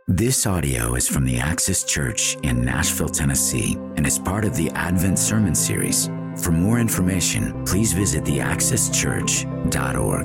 This audio is from the Access Church in Nashville, Tennessee, and is part of the Advent Sermon Series. For more information, please visit theaccesschurch.org.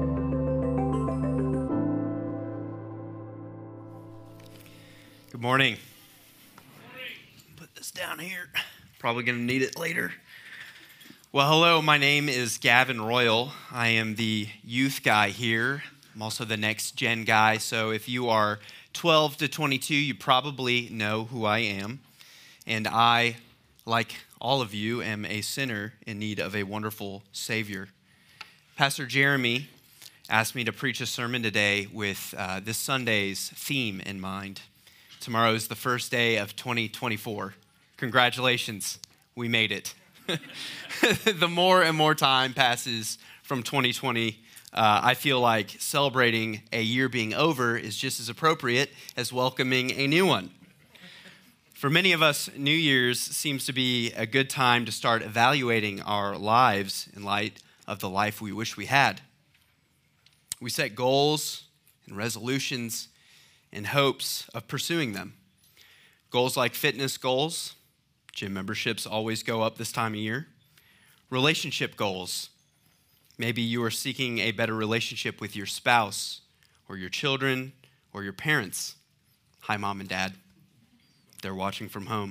Good morning. Put this down here. Probably going to need it later. Well, hello, my name is Gavin Royal. I am the youth guy here. I'm also the next gen guy, so if you are 12 to 22, you probably know who I am. And I, like all of you, am a sinner in need of a wonderful Savior. Pastor Jeremy asked me to preach a sermon today with this Sunday's theme in mind. Tomorrow is the first day of 2024. Congratulations, we made it. The more and more time passes from 2020, I feel like celebrating a year being over is just as appropriate as welcoming a new one. For many of us, New Year's seems to be a good time to start evaluating our lives in light of the life we wish we had. We set goals and resolutions in hopes of pursuing them. Goals like fitness goals, gym memberships always go up this time of year. Relationship goals. Maybe you are seeking a better relationship with your spouse or your children or your parents. Hi, Mom and Dad. They're watching from home.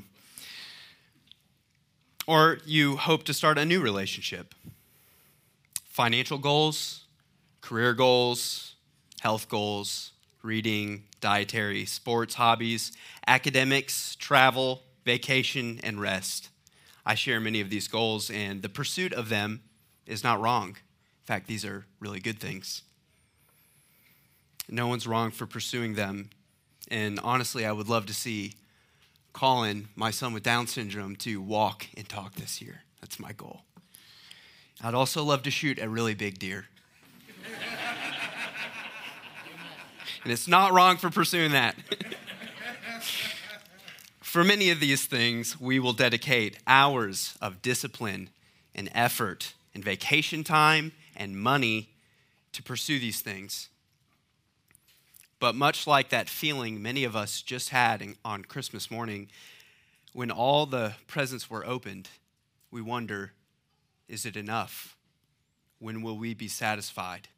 Or you hope to start a new relationship. Financial goals, career goals, health goals, reading, dietary, sports, hobbies, academics, travel, vacation, and rest. I share many of these goals, and the pursuit of them is not wrong. In fact, these are really good things. No one's wrong for pursuing them. And honestly, I would love to see Colin, my son with Down syndrome, to walk and talk this year. That's my goal. I'd also love to shoot a really big deer. And it's not wrong for pursuing that. For many of these things, we will dedicate hours of discipline and effort and vacation time and money to pursue these things. But much like that feeling many of us just had on Christmas morning, when all the presents were opened, we wonder, is it enough? When will we be satisfied?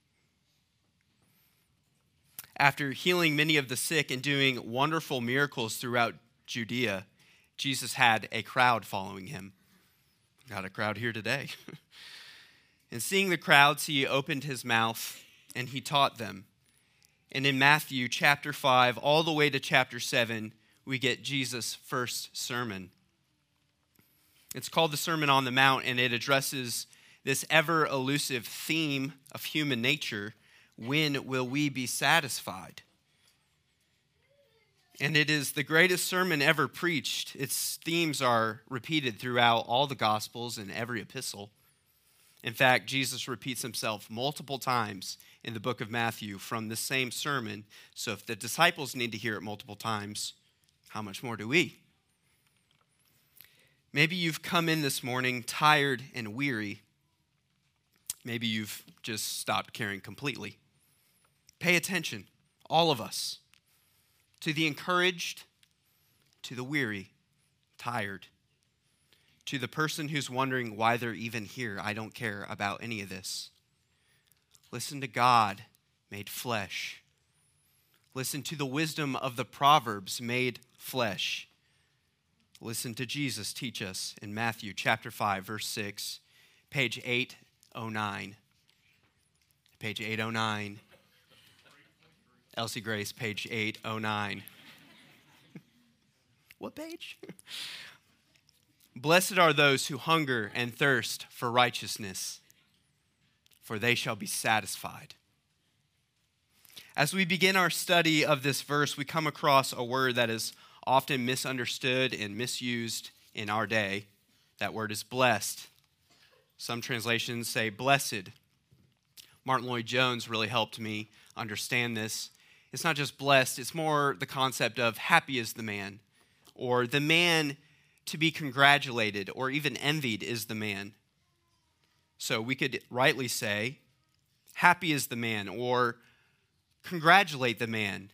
After healing many of the sick and doing wonderful miracles throughout Judea, Jesus had a crowd following him. Got a crowd here today. And seeing the crowds, he opened his mouth and he taught them. And in Matthew chapter 5, all the way to chapter 7, we get Jesus' first sermon. It's called the Sermon on the Mount, and it addresses this ever-elusive theme of human nature. When will we be satisfied? And it is the greatest sermon ever preached. Its themes are repeated throughout all the Gospels and every epistle. In fact, Jesus repeats himself multiple times in the book of Matthew from the same sermon. So if the disciples need to hear it multiple times, how much more do we? Maybe you've come in this morning tired and weary. Maybe you've just stopped caring completely. Pay attention, all of us, to the encouraged, to the weary, tired, to the person who's wondering why they're even here. I don't care about any of this. Listen to God made flesh. Listen to the wisdom of the Proverbs made flesh. Listen to Jesus teach us in Matthew chapter 5, verse 6, page 809. Page 809. Elsie Grace, page 809. What page? Blessed are those who hunger and thirst for righteousness, for they shall be satisfied. As we begin our study of this verse, we come across a word that is often misunderstood and misused in our day. That word is blessed. Some translations say blessed. Martin Lloyd-Jones really helped me understand this. It's not just blessed, it's more the concept of happy is the man, or the man to be congratulated or even envied is the man. So we could rightly say, happy is the man, or congratulate the man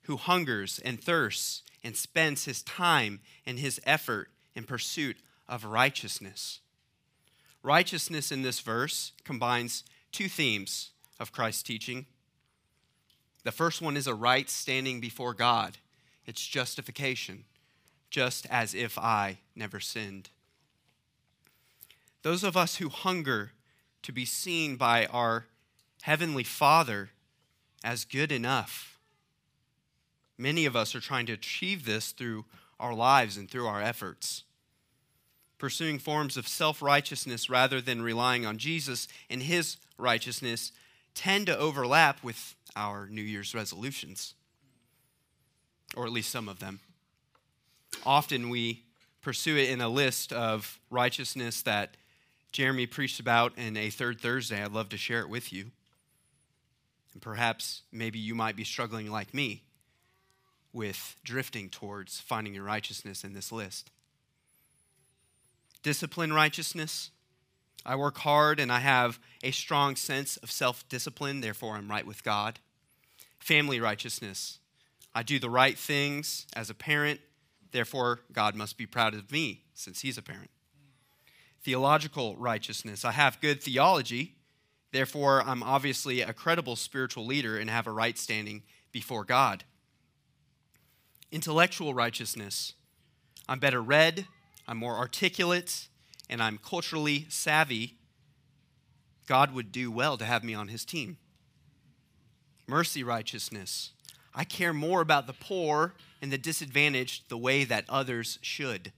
who hungers and thirsts and spends his time and his effort in pursuit of righteousness. Righteousness in this verse combines two themes of Christ's teaching. The first one is a right standing before God. It's justification, just as if I never sinned. Those of us who hunger to be seen by our Heavenly Father as good enough. Many of us are trying to achieve this through our lives and through our efforts. Pursuing forms of self-righteousness rather than relying on Jesus and his righteousness tend to overlap with our New Year's resolutions, or at least some of them. Often we pursue it in a list of righteousness that Jeremy preached about in a Third Thursday. I'd love to share it with you. And perhaps maybe you might be struggling like me with drifting towards finding your righteousness in this list. Discipline righteousness. I work hard and I have a strong sense of self-discipline, therefore I'm right with God. Family righteousness. I do the right things as a parent, therefore God must be proud of me since he's a parent. Theological righteousness. I have good theology, therefore I'm obviously a credible spiritual leader and have a right standing before God. Intellectual righteousness. I'm better read, I'm more articulate, and I'm culturally savvy. God would do well to have me on his team. Mercy righteousness. I care more about the poor and the disadvantaged the way that others should.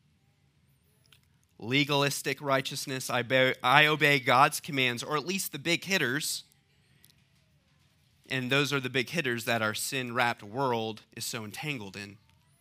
Legalistic righteousness. I obey God's commands, or at least the big hitters. And those are the big hitters that our sin-wrapped world is so entangled in.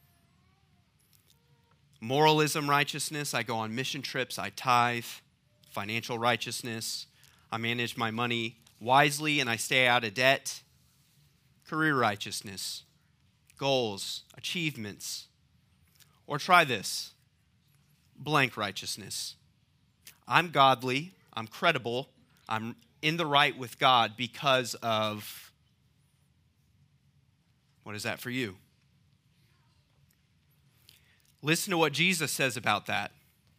Moralism righteousness. I go on mission trips. I tithe. Financial righteousness. I manage my money wisely and I stay out of debt. Career righteousness. Goals. Achievements. Or try this. Blank righteousness. I'm godly. I'm credible. I'm in the right with God because of... What is that for you? Listen to what Jesus says about that.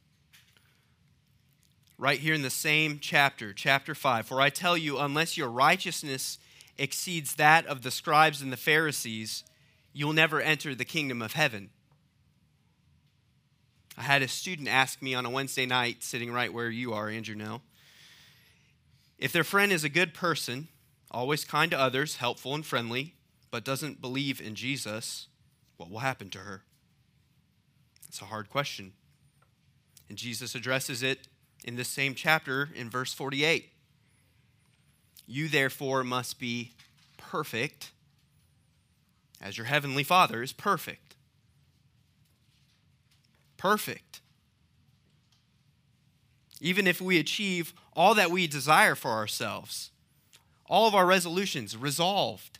Right here in the same chapter, chapter 5. For I tell you, unless your righteousness exceeds that of the scribes and the Pharisees, you'll never enter the kingdom of heaven. I had a student ask me on a Wednesday night, sitting right where you are, Andrew, now, if their friend is a good person, always kind to others, helpful and friendly, but doesn't believe in Jesus, what will happen to her? It's a hard question. And Jesus addresses it in this same chapter in verse 48. You therefore must be perfect as your heavenly Father is perfect. Perfect. Even if we achieve all that we desire for ourselves, all of our resolutions resolved,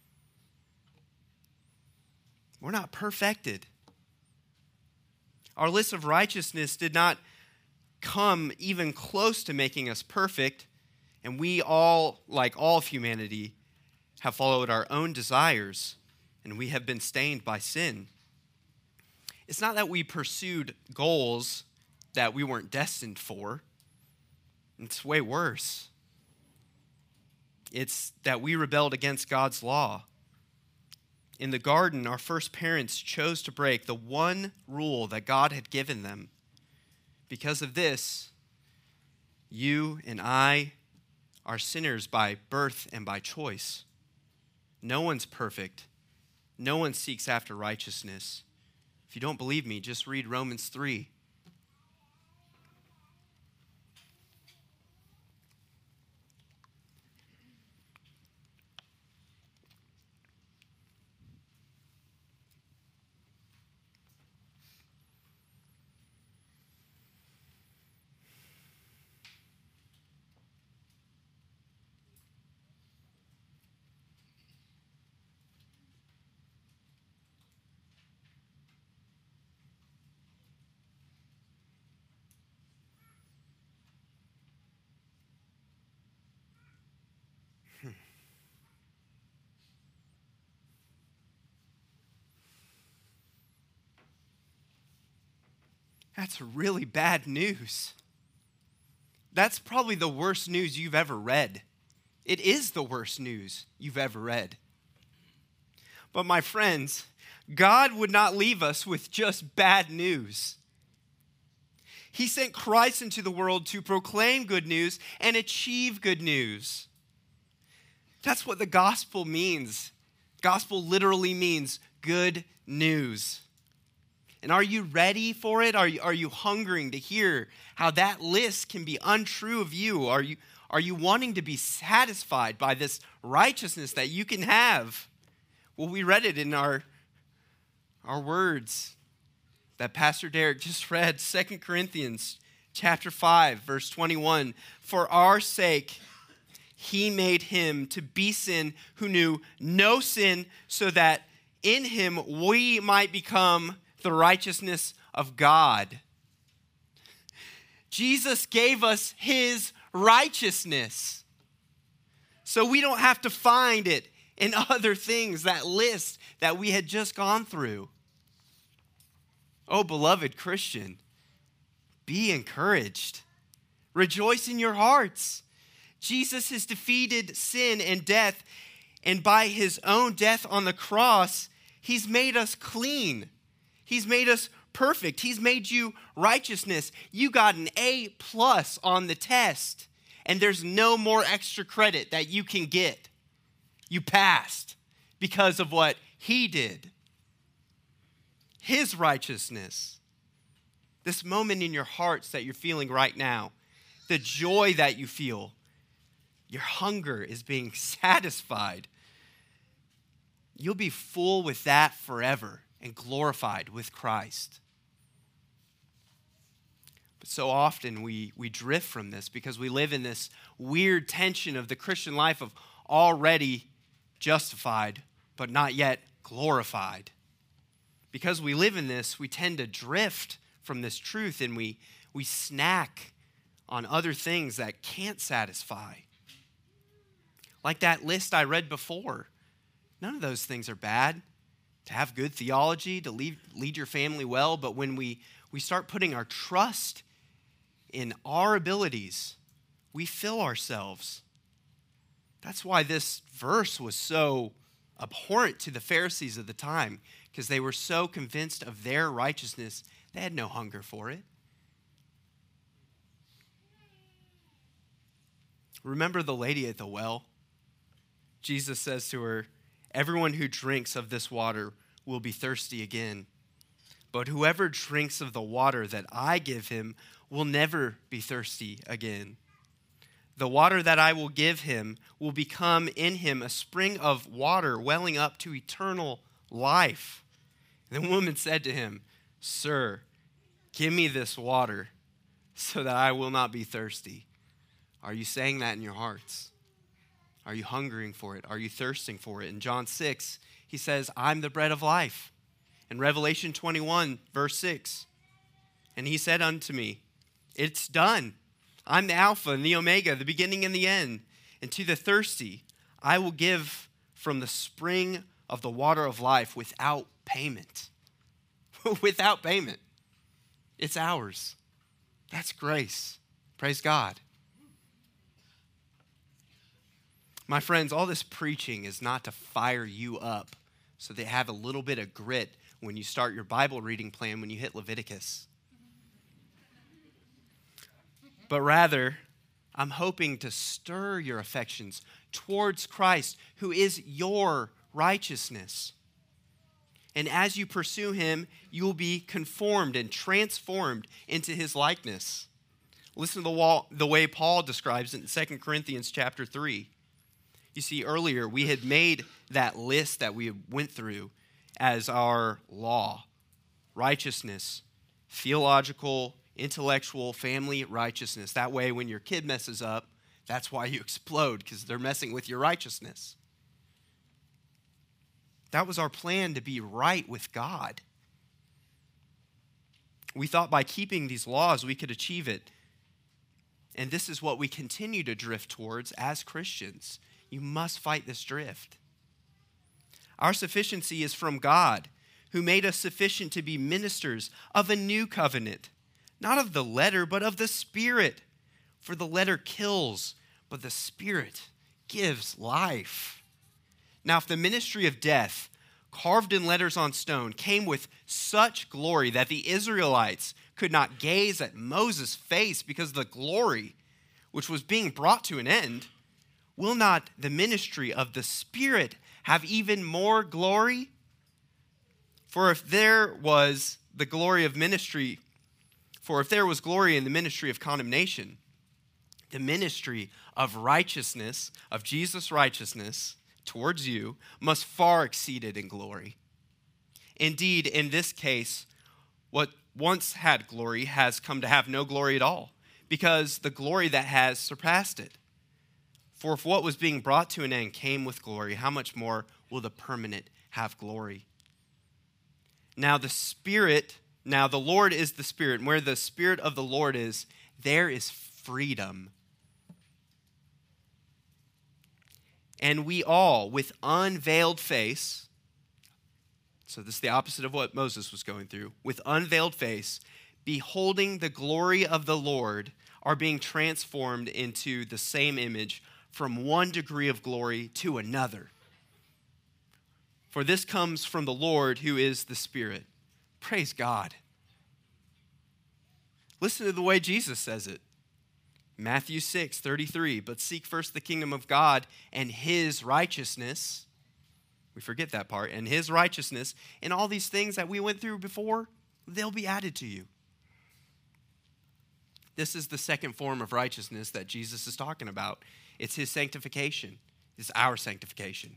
we're not perfected. Our list of righteousness did not come even close to making us perfect, and we all, like all of humanity, have followed our own desires, and we have been stained by sin. It's not that we pursued goals that we weren't destined for. It's way worse. It's that we rebelled against God's law. In the garden, our first parents chose to break the one rule that God had given them. Because of this, you and I are sinners by birth and by choice. No one's perfect. No one seeks after righteousness. If you don't believe me, just read Romans 3. That's really bad news. That's probably the worst news you've ever read. It is the worst news you've ever read. But my friends, God would not leave us with just bad news. He sent Christ into the world to proclaim good news and achieve good news. That's what the gospel means. Gospel literally means good news. And are you ready for it? Are you hungering to hear how that list can be untrue of you? Are you wanting to be satisfied by this righteousness that you can have? Well, we read it in our words that Pastor Derek just read, 2 Corinthians chapter 5, verse 21. For our sake, he made him to be sin who knew no sin, so that in him we might become the righteousness of God. Jesus gave us his righteousness, so we don't have to find it in other things, that list that we had just gone through. Oh, beloved Christian, be encouraged. Rejoice in your hearts. Jesus has defeated sin and death, and by his own death on the cross, he's made us clean. He's made us perfect. He's made you righteousness. You got an A+ on the test, and there's no more extra credit that you can get. You passed because of what he did. His righteousness. This moment in your hearts that you're feeling right now, the joy that you feel, your hunger is being satisfied. You'll be full with that forever and glorified with Christ. But so often we drift from this because we live in this weird tension of the Christian life of already justified, but not yet glorified. Because we live in this, we tend to drift from this truth, and we snack on other things that can't satisfy. Like that list I read before. None of those things are bad. To have good theology, to lead your family well, but when we start putting our trust in our abilities, we fill ourselves. That's why this verse was so abhorrent to the Pharisees of the time, because they were so convinced of their righteousness, they had no hunger for it. Remember the lady at the well? Jesus says to her, everyone who drinks of this water will be thirsty again. But whoever drinks of the water that I give him will never be thirsty again. The water that I will give him will become in him a spring of water welling up to eternal life. And the woman said to him, Sir, give me this water so that I will not be thirsty. Are you saying that in your hearts? Are you hungering for it? Are you thirsting for it? In John 6, he says, I'm the bread of life. In Revelation 21, verse 6, and he said unto me, it's done. I'm the Alpha and the Omega, the beginning and the end. And to the thirsty, I will give from the spring of the water of life without payment. Without payment. It's ours. That's grace. Praise God. My friends, all this preaching is not to fire you up so that you have a little bit of grit when you start your Bible reading plan when you hit Leviticus. But rather, I'm hoping to stir your affections towards Christ, who is your righteousness. And as you pursue him, you will be conformed and transformed into his likeness. Listen to the way Paul describes it in 2 Corinthians chapter 3. You see, earlier we had made that list that we went through as our law. Righteousness, theological, intellectual, family righteousness. That way when your kid messes up, that's why you explode, because they're messing with your righteousness. That was our plan, to be right with God. We thought by keeping these laws we could achieve it. And this is what we continue to drift towards as Christians. You must fight this drift. Our sufficiency is from God, who made us sufficient to be ministers of a new covenant, not of the letter, but of the Spirit. For the letter kills, but the Spirit gives life. Now, if the ministry of death, carved in letters on stone, came with such glory that the Israelites could not gaze at Moses' face because of the glory which was being brought to an end, will not the ministry of the Spirit have even more glory? For if there was glory in the ministry of condemnation, the ministry of righteousness, of Jesus' righteousness towards you, must far exceed it in glory. Indeed, in this case, what once had glory has come to have no glory at all, because the glory that has surpassed it. For if what was being brought to an end came with glory, how much more will the permanent have glory? Now the Lord is the Spirit, and where the Spirit of the Lord is, there is freedom. And we all, with unveiled face, so this is the opposite of what Moses was going through, with unveiled face, beholding the glory of the Lord, are being transformed into the same image from one degree of glory to another. For this comes from the Lord, who is the Spirit. Praise God. Listen to the way Jesus says it. Matthew 6:33, but seek first the kingdom of God and his righteousness. We forget that part. And his righteousness, and all these things that we went through before, they'll be added to you. This is the second form of righteousness that Jesus is talking about. It's his sanctification. It's our sanctification.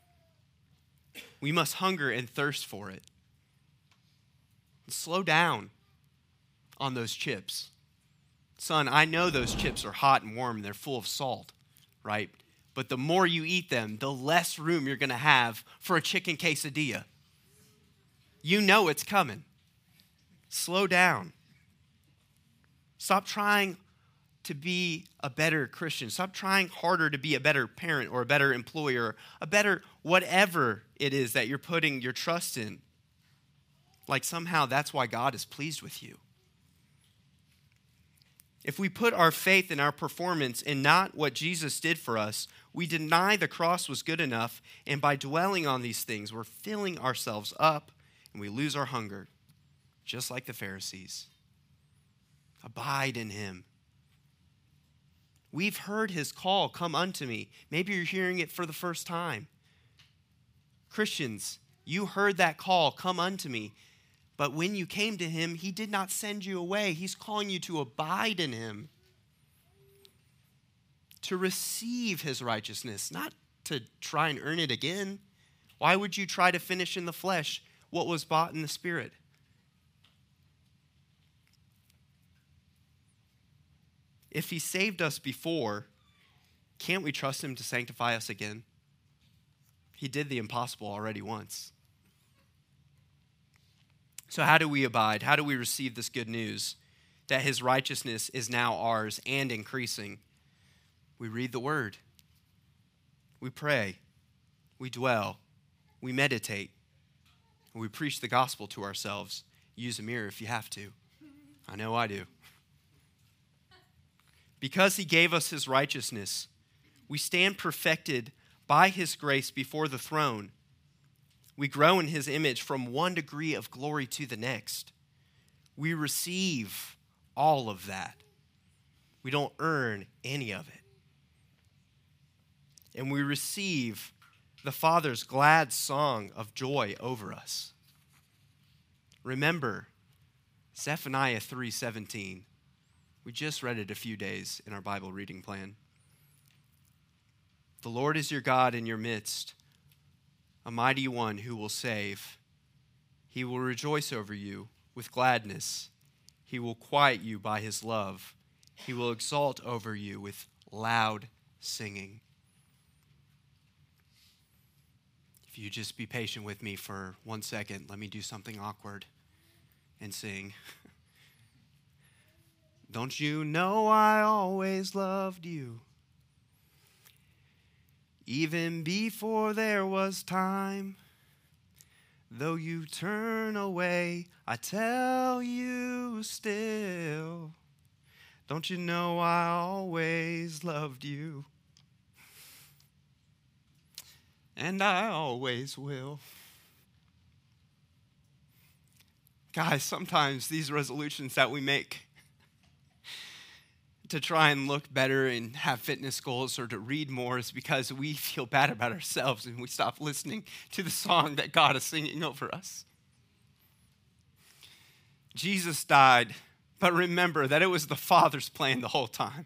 We must hunger and thirst for it. And slow down on those chips. Son, I know those chips are hot and warm and they're full of salt, right? But the more you eat them, the less room you're going to have for a chicken quesadilla. You know it's coming. Slow down. Stop trying to be a better Christian. Stop trying harder to be a better parent or a better employer, a better whatever it is that you're putting your trust in. Like somehow that's why God is pleased with you. If we put our faith in our performance and not what Jesus did for us, we deny the cross was good enough, and by dwelling on these things, we're filling ourselves up and we lose our hunger, just like the Pharisees. Abide in him. We've heard his call, come unto me. Maybe you're hearing it for the first time. Christians, you heard that call, come unto me. But when you came to him, he did not send you away. He's calling you to abide in him. To receive his righteousness, not to try and earn it again. Why would you try to finish in the flesh what was bought in the Spirit? If he saved us before, can't we trust him to sanctify us again? He did the impossible already once. So how do we abide? How do we receive this good news that his righteousness is now ours and increasing? We read the word. We pray. We dwell. We meditate. We preach the gospel to ourselves. Use a mirror if you have to. I know I do. Because he gave us his righteousness, we stand perfected by his grace before the throne. We grow in his image from one degree of glory to the next. We receive all of that. We don't earn any of it. And we receive the Father's glad song of joy over us. Remember Zephaniah 3:17. We just read it a few days in our Bible reading plan. The Lord is your God in your midst, a mighty one who will save. He will rejoice over you with gladness. He will quiet you by his love. He will exalt over you with loud singing. If you just be patient with me for 1 second, let me do something awkward and sing. Don't you know I always loved you? Even before there was time. Though you turn away, I tell you still, don't you know I always loved you? And I always will. Guys, sometimes these resolutions that we make to try and look better and have fitness goals or to read more is because we feel bad about ourselves and we stop listening to the song that God is singing over us. Jesus died, but remember that it was the Father's plan the whole time.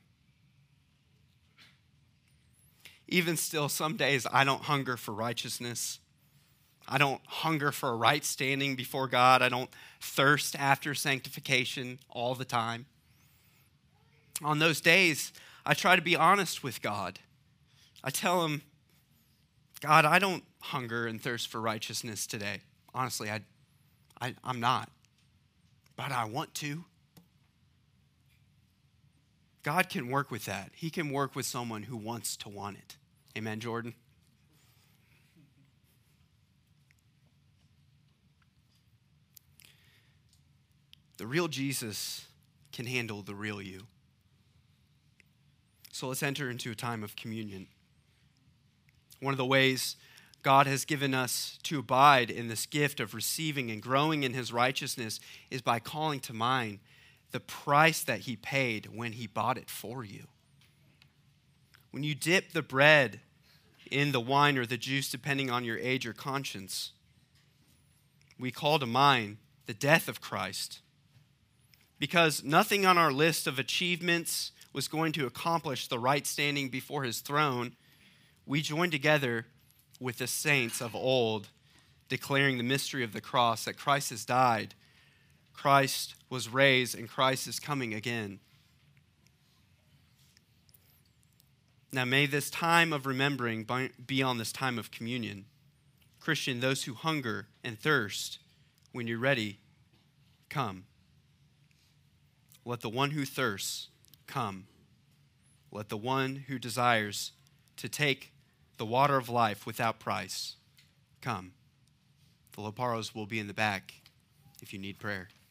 Even still, some days I don't hunger for righteousness. I don't hunger for a right standing before God. I don't thirst after sanctification all the time. On those days, I try to be honest with God. I tell him, God, I don't hunger and thirst for righteousness today. Honestly, I'm not. But I want to. God can work with that. He can work with someone who wants to want it. Amen, Jordan? The real Jesus can handle the real you. So let's enter into a time of communion. One of the ways God has given us to abide in this gift of receiving and growing in his righteousness is by calling to mind the price that he paid when he bought it for you. When you dip the bread in the wine or the juice, depending on your age or conscience, we call to mind the death of Christ. Because nothing on our list of achievements was going to accomplish the right standing before his throne, we join together with the saints of old, declaring the mystery of the cross, that Christ has died, Christ was raised, and Christ is coming again. Now may this time of remembering be on this time of communion. Christian, those who hunger and thirst, when you're ready, come. Let the one who thirsts come. Let the one who desires to take the water of life without price come. The Loparos will be in the back if you need prayer.